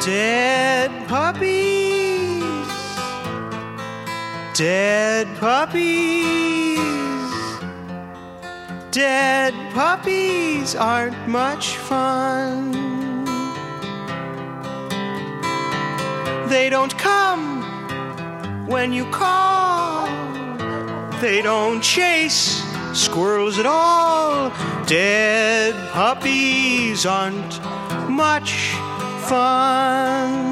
Dead puppies, dead puppies, dead puppies aren't much fun. They don't come when you call. They don't chase squirrels at all. Dead puppies aren't much fun.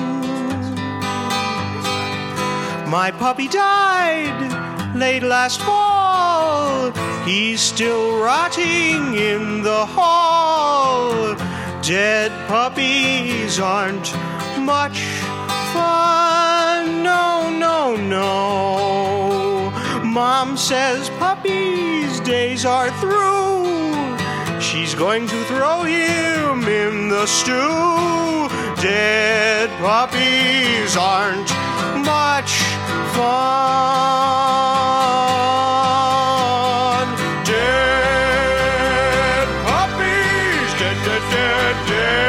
My puppy died late last fall. He's still rotting in the hall. Dead puppies aren't much fun. No, no, no. Mom says puppy's days are through. She's going to throw him in the stew. Dead puppies aren't much fun. Dead puppies, dead, dead, dead,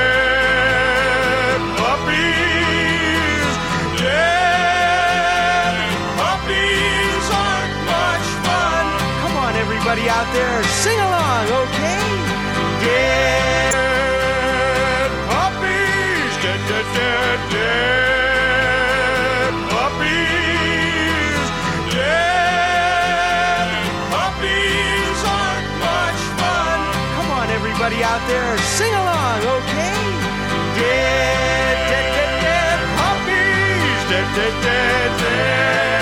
dead puppies. Dead puppies aren't much fun. Come on, everybody out there, sing along, okay? Dead puppies, dead, dead, dead, dead puppies. Dead puppies aren't much fun. Come on, everybody out there, sing along, okay? Dead, dead, dead, dead puppies, dead, dead, dead, dead.